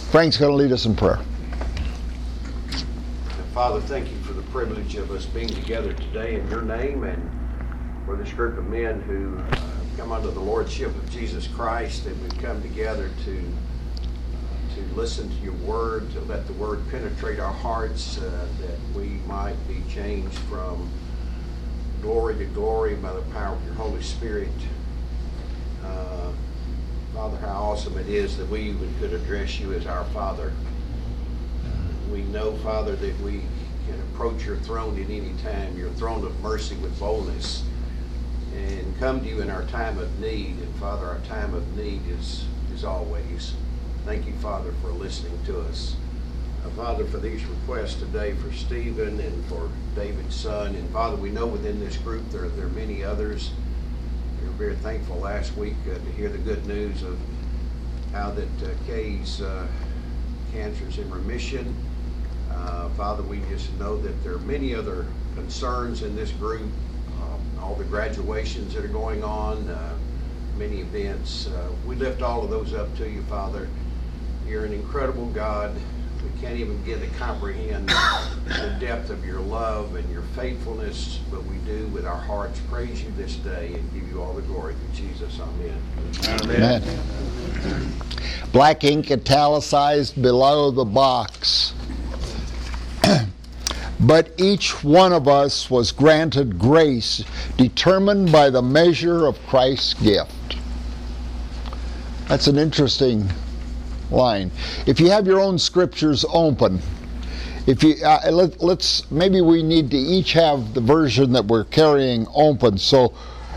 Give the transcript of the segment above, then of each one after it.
Frank's going to lead us in prayer. Father, thank you for the privilege of us being together today in your name, and for this group of men who come under the lordship of Jesus Christ, and we've come together to listen to your word, to let the word penetrate our hearts, that we might be changed from glory to glory by the power of your Holy Spirit. Father, how awesome it is that we even could address you as our Father. We know, Father, that we can approach your throne at any time, your throne of mercy with boldness, and come to you in our time of need. And Father, our time of need is always. Thank you, Father, for listening to us. Father, for these requests today for Stephen and for David's son. And Father, we know within this group there are many others. We were very thankful last week to hear the good news of how that Kay's cancer is in remission. Father, we just know that there are many other concerns in this group, all the graduations that are going on, many events. We lift all of those up to you, Father. You're an incredible God. We can't even begin to comprehend the depth of your love and your faithfulness, but we do with our hearts praise you this day and give you all the glory through Jesus. Amen. Amen. Black ink italicized below the box. But each one of us was granted grace determined by the measure of Christ's gift. That's an interesting line. If you have your own scriptures open, if you maybe we need to each have the version that we're carrying open, so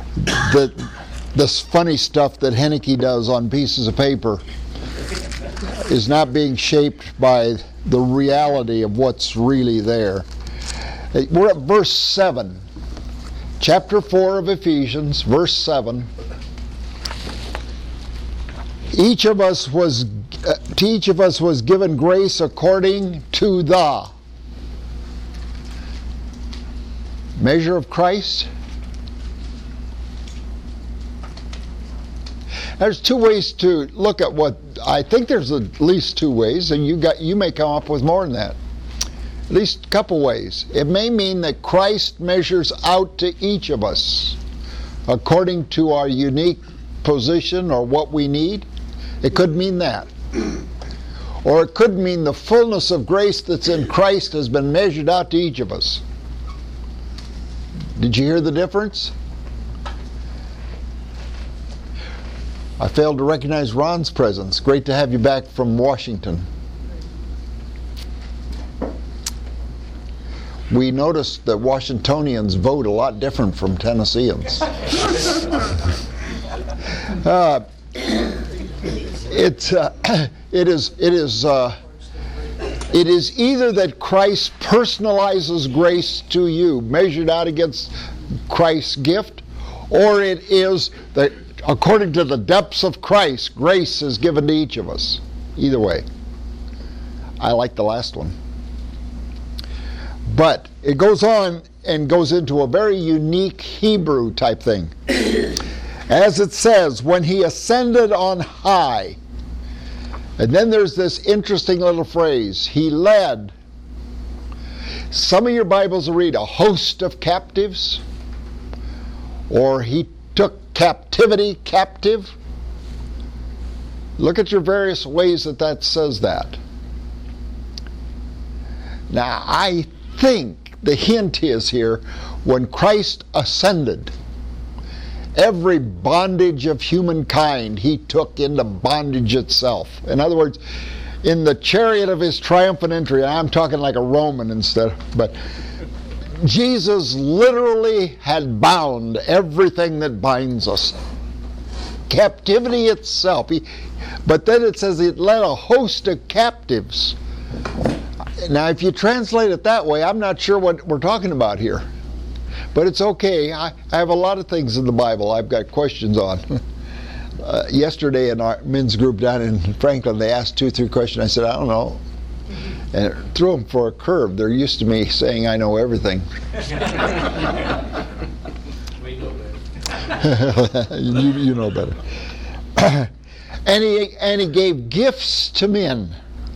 this funny stuff that Henneke does on pieces of paper is not being shaped by the reality of what's really there. We're at verse 7, chapter 4 of Ephesians, verse 7. To each of us was given grace according to the measure of Christ. There's two ways to look at what I think. There's at least two ways, and you may come up with more than that. At least a couple ways. It may mean that Christ measures out to each of us according to our unique position or what we need. It could mean that. Or it could mean the fullness of grace that's in Christ has been measured out to each of us. Did you hear the difference? I failed to recognize Ron's presence. Great to have you back from Washington. We noticed that Washingtonians vote a lot different from Tennesseans. It is either that Christ personalizes grace to you, measured out against Christ's gift, or it is that according to the depths of Christ, grace is given to each of us. Either way. I like the last one. But it goes on and goes into a very unique Hebrew type thing. As it says, when he ascended on high. And then there's this interesting little phrase, he led. Some of your Bibles will read a host of captives, or he took captivity captive. Look at your various ways that says that. Now, I think the hint is here, when Christ ascended, every bondage of humankind he took into bondage itself. In other words, in the chariot of his triumphant entry, I'm talking like a Roman instead, but Jesus literally had bound everything that binds us. Captivity itself. But then it says he led a host of captives. Now, if you translate it that way, I'm not sure what we're talking about here. But it's okay. I have a lot of things in the Bible I've got questions on. Yesterday in our men's group down in Franklin, they asked 2 or 3 questions. I said, I don't know. And it threw them for a curve. They're used to me saying I know everything. We know better. You know better. And he gave gifts to men.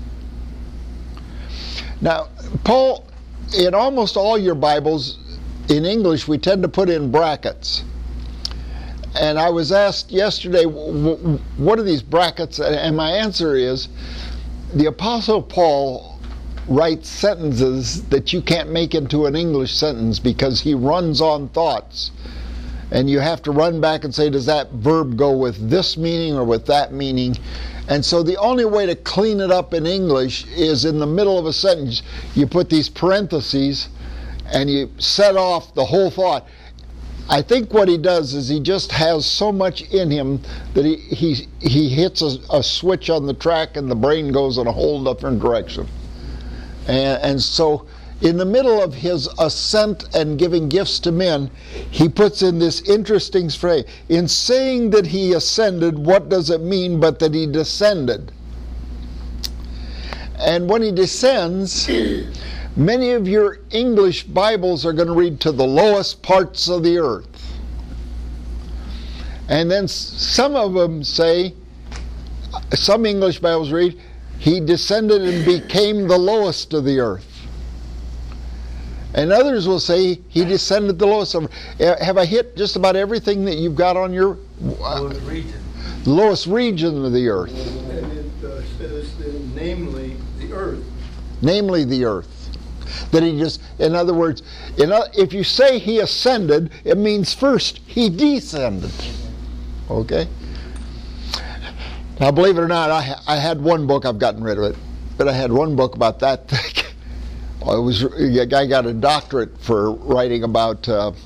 Now, Paul, in almost all your Bibles, in English, we tend to put in brackets. And I was asked yesterday, what are these brackets? And my answer is, the Apostle Paul writes sentences that you can't make into an English sentence because he runs on thoughts. And you have to run back and say, does that verb go with this meaning or with that meaning? And so the only way to clean it up in English is in the middle of a sentence, you put these parentheses and you set off the whole thought. I think what he does is he just has so much in him that he hits a switch on the track and the brain goes in a whole different direction. And so in the middle of his ascent and giving gifts to men, he puts in this interesting phrase. In saying that he ascended, what does it mean but that he descended? And when he descends, many of your English Bibles are going to read to the lowest parts of the earth. And then some of them say, some English Bibles read, he descended and became the lowest of the earth. And others will say he descended the lowest of. Have I hit just about everything that you've got on your Lowest region. lowest region of the earth? And it says, namely, the earth. Namely the earth. That he just, in other words, if you say he ascended, it means first he descended. Okay? Now, believe it or not, I had one book, I've gotten rid of it, but I had one book about that thing. A guy got a doctorate for writing about the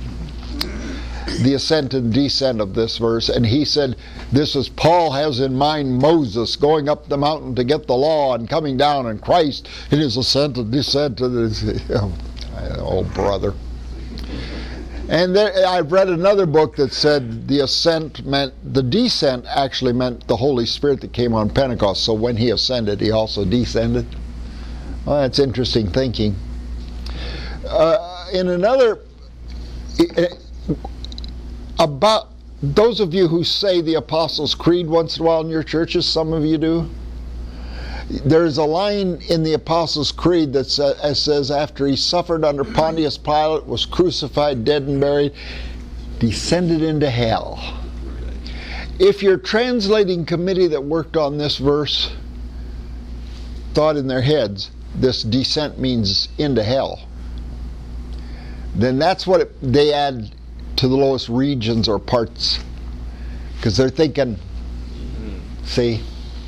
ascent and descent of this verse, and he said this is Paul has in mind Moses going up the mountain to get the law and coming down, and Christ in his ascent and descent to this. Oh, brother. And there, I've read another book that said the descent actually meant the Holy Spirit that came on Pentecost. So when he ascended, he also descended. Well, that's interesting thinking. In another, about those of you who say the Apostles' Creed once in a while in your churches, some of you do. There's a line in the Apostles' Creed that says, after he suffered under Pontius Pilate, was crucified, dead and buried, descended into hell. If your translating committee that worked on this verse thought in their heads, this descent means into hell, then that's what they add to the lowest regions or parts, because they're thinking, see.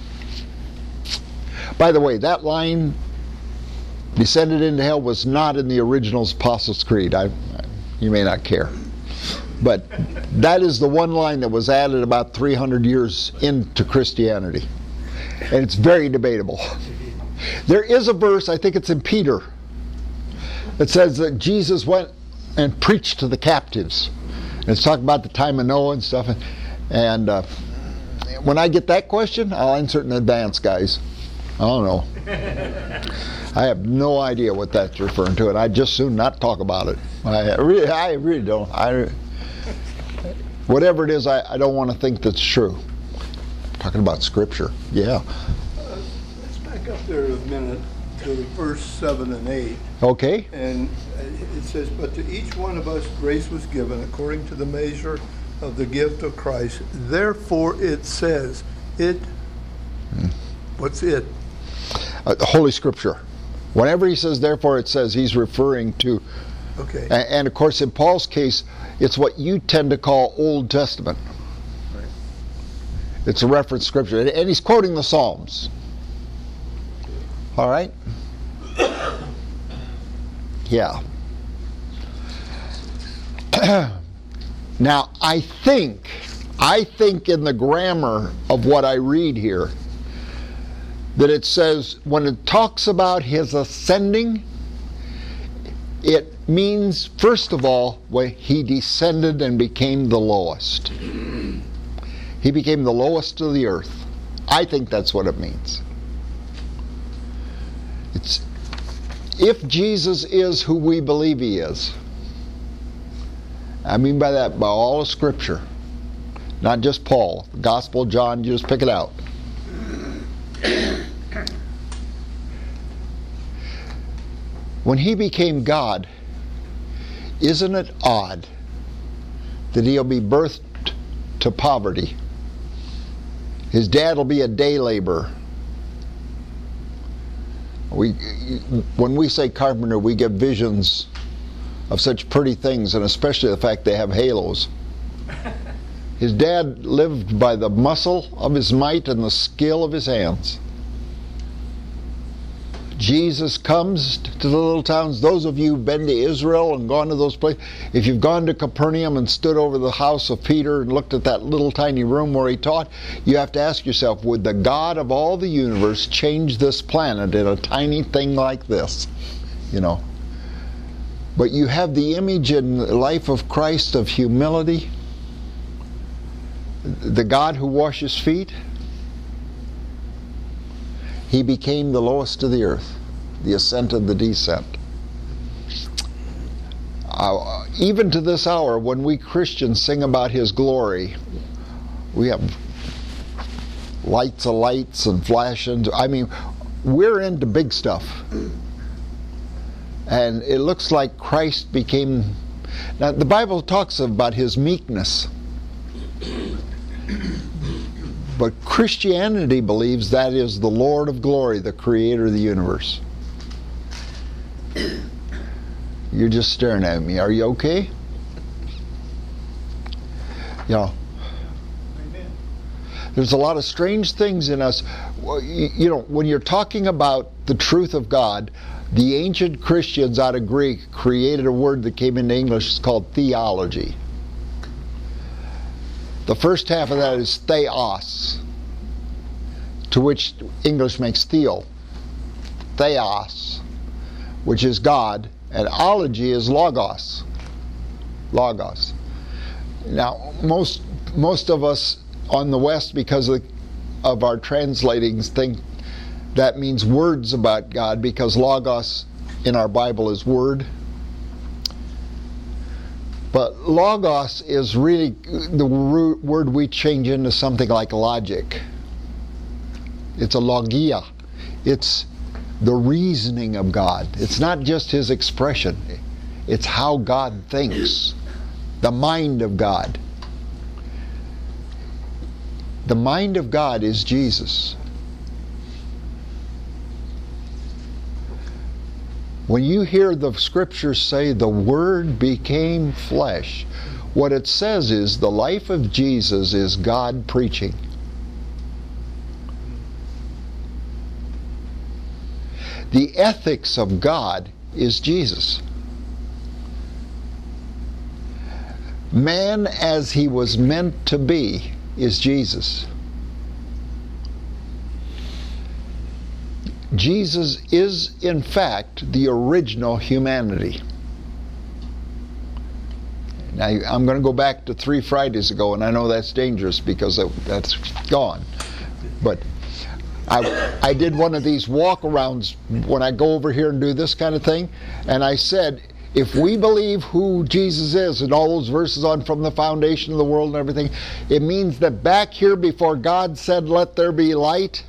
By the way, that line, descended into hell, was not in the original Apostles' Creed. You may not care. But that is the one line that was added about 300 years into Christianity. And it's very debatable. There is a verse, I think it's in Peter, that says that Jesus went and preached to the captives. And it's talking about the time of Noah and stuff. And when I get that question, I'll answer it in advance, guys. I don't know. I have no idea what that's referring to, and I'd just soon not talk about it. I really don't. Whatever it is, I don't want to think that's true. Talking about Scripture, yeah. Let's back up there a minute to verse 7 and 8. Okay. And it says, but to each one of us grace was given according to the measure of the gift of Christ. Therefore it says, what's it? Holy Scripture. Whenever he says therefore it says, he's referring to, okay. And of course in Paul's case, it's what you tend to call Old Testament. Right. It's a reference Scripture. And he's quoting the Psalms. All right? Yeah. Now, I think in the grammar of what I read here, that it says, when it talks about his ascending, it means, first of all, when he descended and became the lowest. He became the lowest of the earth. I think that's what it means. It's, if Jesus is who we believe he is, I mean by that, by all of Scripture, not just Paul, the Gospel of John, you just pick it out. When he became God, isn't it odd that he'll be birthed to poverty? His dad will be a day laborer. When we say carpenter, we get visions of such pretty things, and especially the fact they have halos. His dad lived by the muscle of his might and the skill of his hands. Jesus comes to the little towns. Those of you who've been to Israel and gone to those places, if you've gone to Capernaum and stood over the house of Peter and looked at that little tiny room where he taught, you have to ask yourself, would the God of all the universe change this planet in a tiny thing like this? You know. But you have the image in the life of Christ of humility, the God who washes feet. He became the lowest of the earth, the ascent and the descent. Even to this hour, when we Christians sing about His glory, we have lights of lights and flashing. I mean, we're into big stuff. And it looks like Christ became... Now, the Bible talks about His meekness. But Christianity believes that is the Lord of glory, the creator of the universe. You're just staring at me. Are you okay? You know, Amen. there's a lot of strange things in us. You know, when you're talking about the truth of God, the ancient Christians out of Greek created a word that came into English. It's called theology. The first half of that is theos, to which English makes theo. Theos, which is God, and ology is logos. Logos. Now, most of us on the West, because of our translatings, think that means words about God, because logos in our Bible is word. But logos is really the word we change into something like logic. It's a logia. It's the reasoning of God. It's not just His expression. It's how God thinks. The mind of God. The mind of God is Jesus. When you hear the scriptures say the Word became flesh, what it says is the life of Jesus is God preaching. The ethics of God is Jesus. Man as he was meant to be is Jesus. Jesus is, in fact, the original humanity. Now, I'm going to go back to 3 Fridays ago, and I know that's dangerous because that's gone. But I did one of these walk-arounds when I go over here and do this kind of thing, and I said, if we believe who Jesus is and all those verses on from the foundation of the world and everything, it means that back here before God said, let there be light,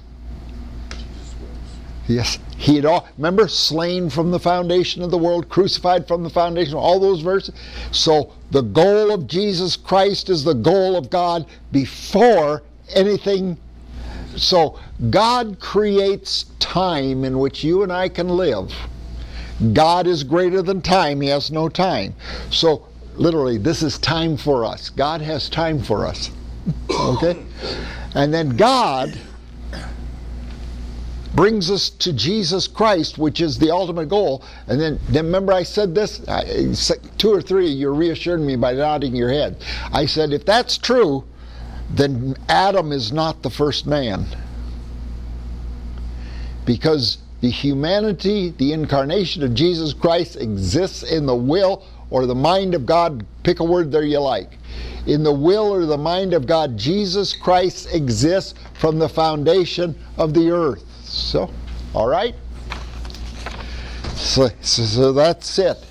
yes, He had all, remember, slain from the foundation of the world, crucified from the foundation, all those verses. So the goal of Jesus Christ is the goal of God before anything. So God creates time in which you and I can live. God is greater than time. He has no time. So literally, this is time for us. God has time for us. Okay? And then God brings us to Jesus Christ, which is the ultimate goal. And then remember I said this? 2 or 3, you reassured me by nodding your head. I said, if that's true, then Adam is not the first man. Because the humanity, the incarnation of Jesus Christ exists in the will or the mind of God. Pick a word there you like. In the will or the mind of God, Jesus Christ exists from the foundation of the earth. So, all right? So that's it.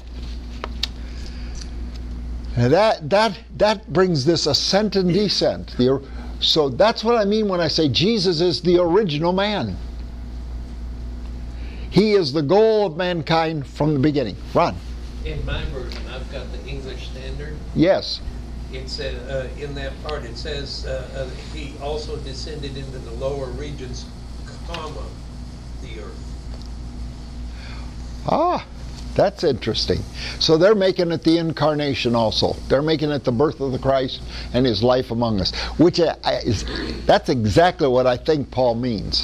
And that brings this ascent and descent. So that's what I mean when I say Jesus is the original man. He is the goal of mankind from the beginning. Ron? In my version, I've got the English Standard. Yes. It said, in that part, it says, he also descended into the lower regions, comma, the earth. Ah, that's interesting. So they're making it the incarnation also. They're making it the birth of the Christ and his life among us, which that's exactly what I think Paul means.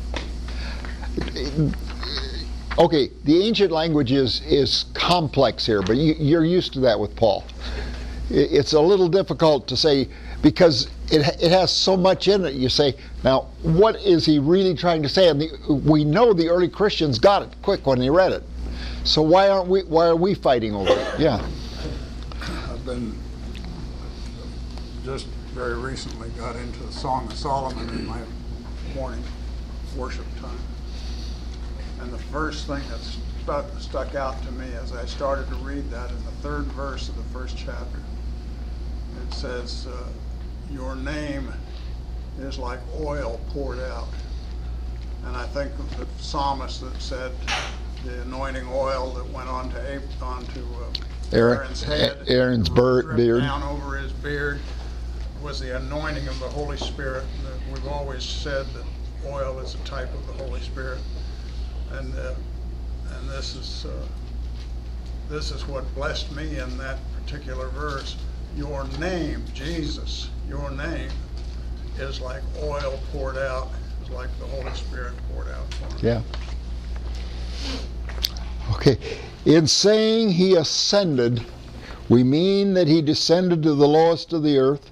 Okay, the ancient language is complex here, but you're used to that with Paul. It's a little difficult to say because it has so much in it. You say, now, what is he really trying to say? And we know the early Christians got it quick when they read it. So why are we fighting over it? Yeah. I've been just very recently got into the Song of Solomon in my morning worship time. And the first thing that stuck out to me as I started to read that in the third verse of the first chapter, it says, your name is like oil poured out. And I think of the psalmist that said the anointing oil that went onto Aaron's head, Aaron's beard, down over his beard, was the anointing of the Holy Spirit. We've always said that oil is a type of the Holy Spirit. And this is what blessed me in that particular verse. Your name, Jesus, your name is like oil poured out, is like the Holy Spirit poured out for me. Yeah. Okay. In saying he ascended, we mean that he descended to the lowest of the earth.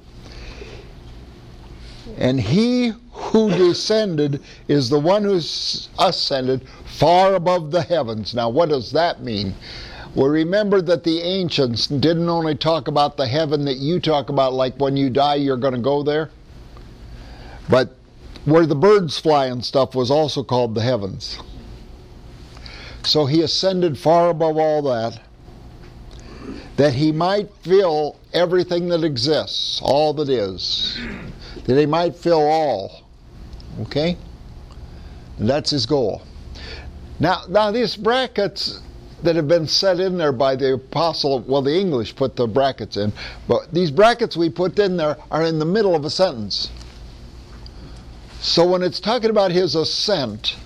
And he who descended is the one who ascended far above the heavens. Now, what does that mean? Well, remember that the ancients didn't only talk about the heaven that you talk about, like when you die, you're going to go there. But where the birds fly and stuff was also called the heavens. So he ascended far above all that he might fill everything that exists, all that is. That he might fill all. Okay? And that's his goal. Now these brackets that have been set in there by the apostle, well, the English put the brackets in, but these brackets we put in there are in the middle of a sentence. So when it's talking about his ascent,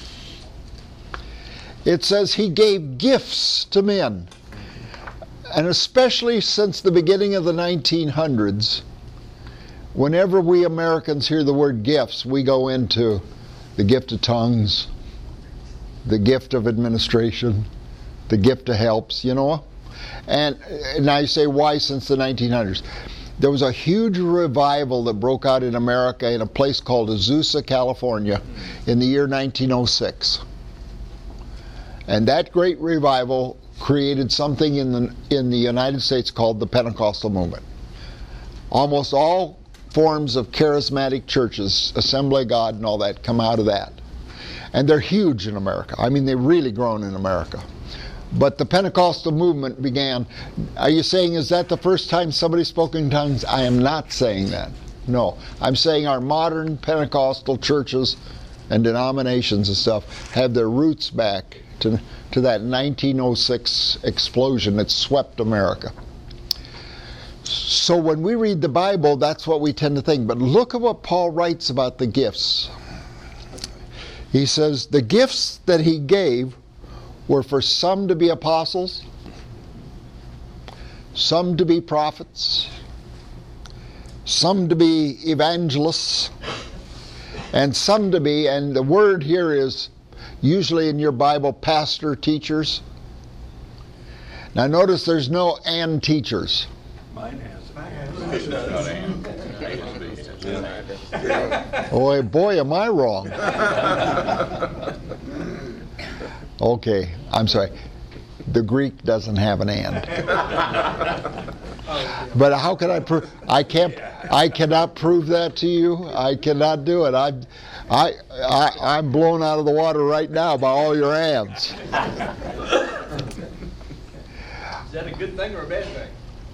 it says he gave gifts to men. And especially since the beginning of the 1900s, whenever we Americans hear the word gifts, we go into the gift of tongues, the gift of administration, the gift of helps, you know. And now you say, why since the 1900s? There was a huge revival that broke out in America in a place called Azusa, California, in the year 1906. And that great revival created something in the United States called the Pentecostal movement. Almost all forms of charismatic churches, Assembly of God and all that, come out of that. And they're huge in America. I mean, they've really grown in America. But the Pentecostal movement began. Are you saying, is that the first time somebody spoke in tongues? I am not saying that. No. I'm saying our modern Pentecostal churches and denominations and stuff have their roots back to that 1906 explosion that swept America. So when we read the Bible, that's what we tend to think. But look at what Paul writes about the gifts. He says, the gifts that he gave were for some to be apostles, some to be prophets, some to be evangelists, and some to be, and the word here is usually in your Bible, pastor, teachers. Now notice there's no and teachers. Mine has. Oh boy, am I wrong. Okay, I'm sorry. The Greek doesn't have an and. But how can I prove? I cannot prove that to you. I cannot do it. I'm blown out of the water right now by all your ands. Is that a good thing or a bad thing?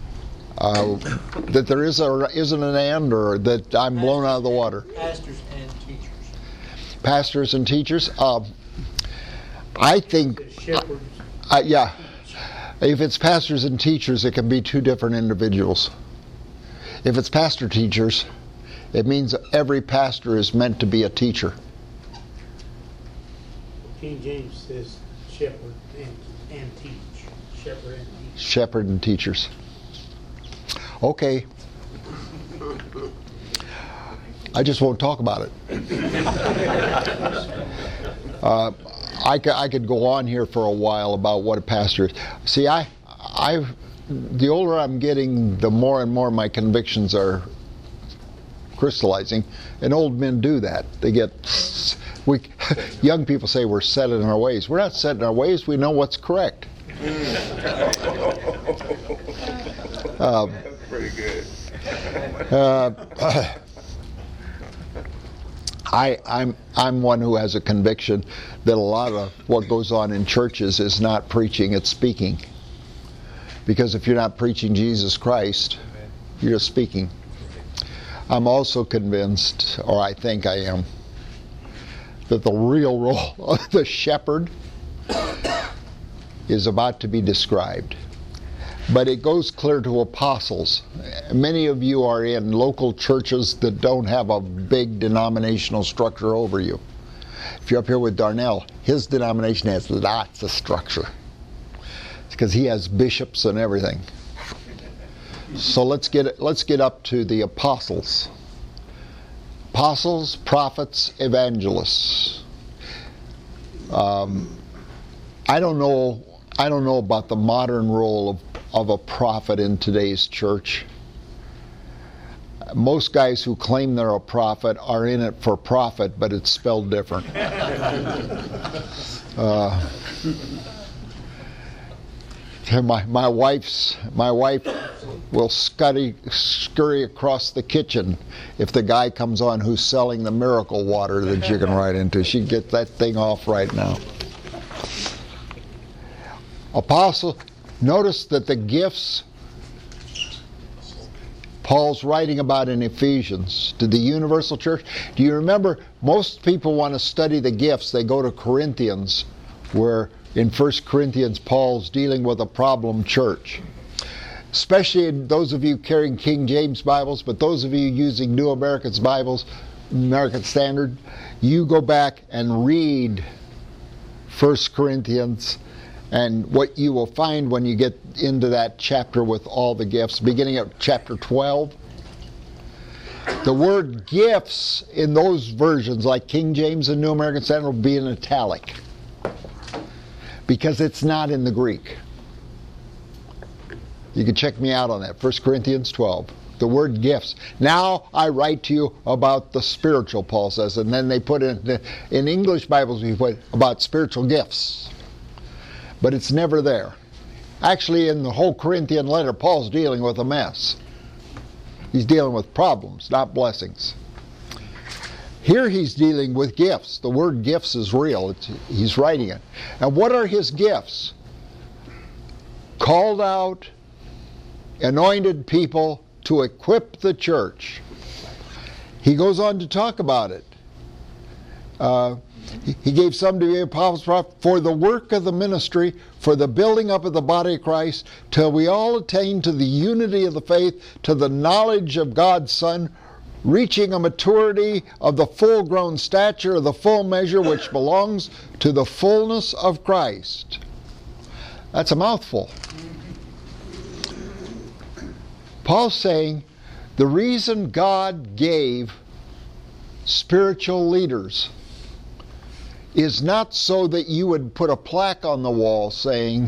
That there isn't an and, or that I'm blown out of the water. Pastors and teachers. Pastors and teachers. I think, Shepherds. yeah, if it's pastors and teachers, it can be two different individuals. If it's pastor-teachers, it means every pastor is meant to be a teacher. King James says shepherd and teach. Shepherd and teach. Shepherd and teachers. Okay. I just won't talk about it. I could go on here for a while about what a pastor is. See, the older I'm getting, the more and more my convictions are crystallizing, and old men do that. Young people say we're set in our ways. We're not set in our ways. We know what's correct. Pretty good. I'm one who has a conviction that a lot of what goes on in churches is not preaching, it's speaking. Because if you're not preaching Jesus Christ, you're just speaking. I'm also convinced, or I think I am, that the real role of the shepherd is about to be described. But it goes clear to apostles. Many of you are in local churches that don't have a big denominational structure over you. If you're up here with Darnell, his denomination has lots of structure. It's because he has bishops and everything. So let's get up to the apostles. Apostles, prophets, evangelists. I don't know about the modern role of a prophet in today's church. Most guys who claim they're a prophet are in it for profit, but it's spelled different. My wife will scurry across the kitchen if the guy comes on who's selling the miracle water that you can write into. She'd get that thing off right now. Apostle, notice that the gifts Paul's writing about in Ephesians to the universal church. Do you remember, most people want to study the gifts. They go to Corinthians, where in 1 Corinthians Paul's dealing with a problem church. Especially those of you carrying King James Bibles, but those of you using New American Bibles, American Standard, you go back and read 1 Corinthians. And what you will find when you get into that chapter with all the gifts, beginning at chapter 12, the word gifts in those versions, like King James and New American Standard, will be in italic. Because it's not in the Greek. You can check me out on that, 1 Corinthians 12. The word gifts. Now I write to you about the spiritual, Paul says. And then they put in English Bibles, we put about spiritual gifts. But it's never there. Actually, in the whole Corinthian letter, Paul's dealing with a mess. He's dealing with problems, not blessings. Here he's dealing with gifts. The word gifts is real. He's writing it. And what are his gifts? Called out, anointed people to equip the church. He goes on to talk about it. He gave some to be apostles, prophets, for the work of the ministry, for the building up of the body of Christ, till we all attain to the unity of the faith, to the knowledge of God's Son, reaching a maturity of the full-grown stature of the full measure which belongs to the fullness of Christ. That's a mouthful. Paul's saying the reason God gave spiritual leaders is not so that you would put a plaque on the wall saying,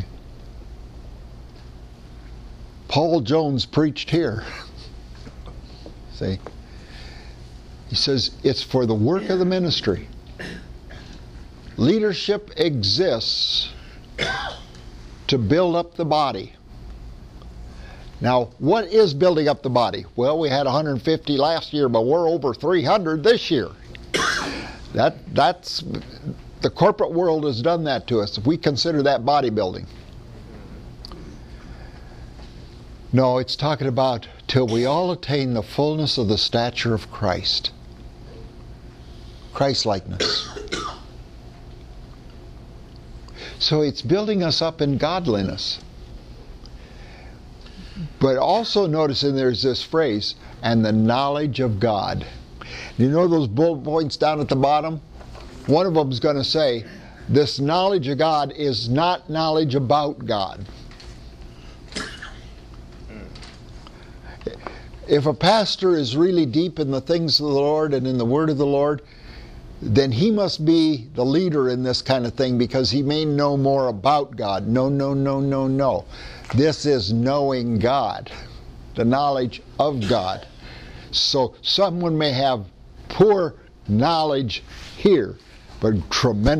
Paul Jones preached here. See? He says it's for the work of the ministry. Leadership exists to build up the body. Now, what is building up the body? Well, we had 150 last year, but we're over 300 this year. That's the corporate world has done that to us. If we consider that bodybuilding. No, it's talking about till we all attain the fullness of the stature of Christ. Christ-likeness. So it's building us up in godliness. But also noticing there's this phrase, and the knowledge of God. You know those bullet points down at the bottom? One of them is going to say, this knowledge of God is not knowledge about God. If a pastor is really deep in the things of the Lord and in the Word of the Lord, then he must be the leader in this kind of thing, because he may know more about God. No, no, no, no, no. This is knowing God, the knowledge of God. So someone may have poor knowledge here, but tremendous